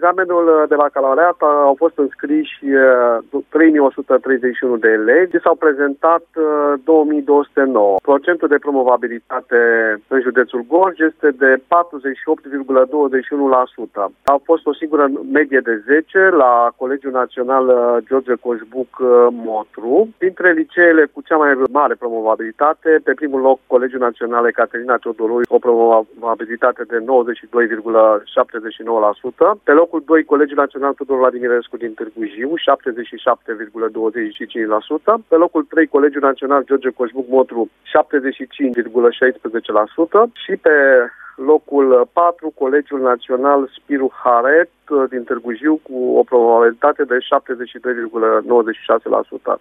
examenul de bacalaureat au fost înscriși 3131 de elevi și s-au prezentat 2209. Procentul de promovabilitate în județul Gorj este de 48,21%. A fost o singură medie de 10 la Colegiul Național George Coșbuc Motru. Dintre liceele cu cea mai mare promovabilitate, pe primul loc Colegiul Național Ecaterina Teodoroi, o promovabilitate de 92,79%. Pe locul 2, Colegiul Național Tudor Vladimirescu din Târgu Jiu, 77,25%. Pe locul 3, Colegiul Național George Coșbuc Motru, 75,16%. Și pe locul 4, Colegiul Național Spiru Haret din Târgu Jiu cu o probabilitate de 72,96%.